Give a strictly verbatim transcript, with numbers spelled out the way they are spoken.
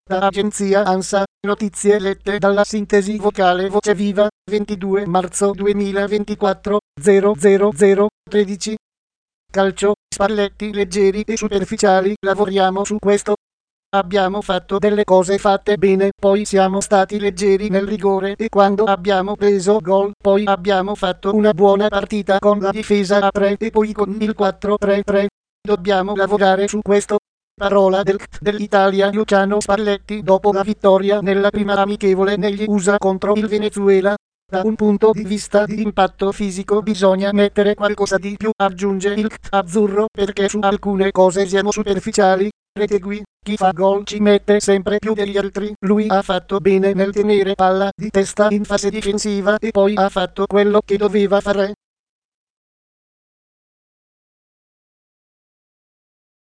Da agenzia ANSA, notizie lette dalla sintesi vocale Voce Viva, ventidue marzo duemilaventiquattro, zero zero zero tredici. Calcio, Spalletti leggeri e superficiali, lavoriamo su questo. Abbiamo fatto delle cose fatte bene, poi siamo stati leggeri nel rigore e quando abbiamo preso gol, poi abbiamo fatto una buona partita con la difesa a tre e poi con il quattro tre tre. Dobbiamo lavorare su questo. Parola del C T dell'Italia Luciano Spalletti dopo la vittoria nella prima amichevole negli U S A contro il Venezuela. Da un punto di vista di impatto fisico bisogna mettere qualcosa di più, aggiunge il C T azzurro, perché su alcune cose siamo superficiali. Retegui, chi fa gol ci mette sempre più degli altri, lui ha fatto bene nel tenere palla di testa in fase difensiva e poi ha fatto quello che doveva fare.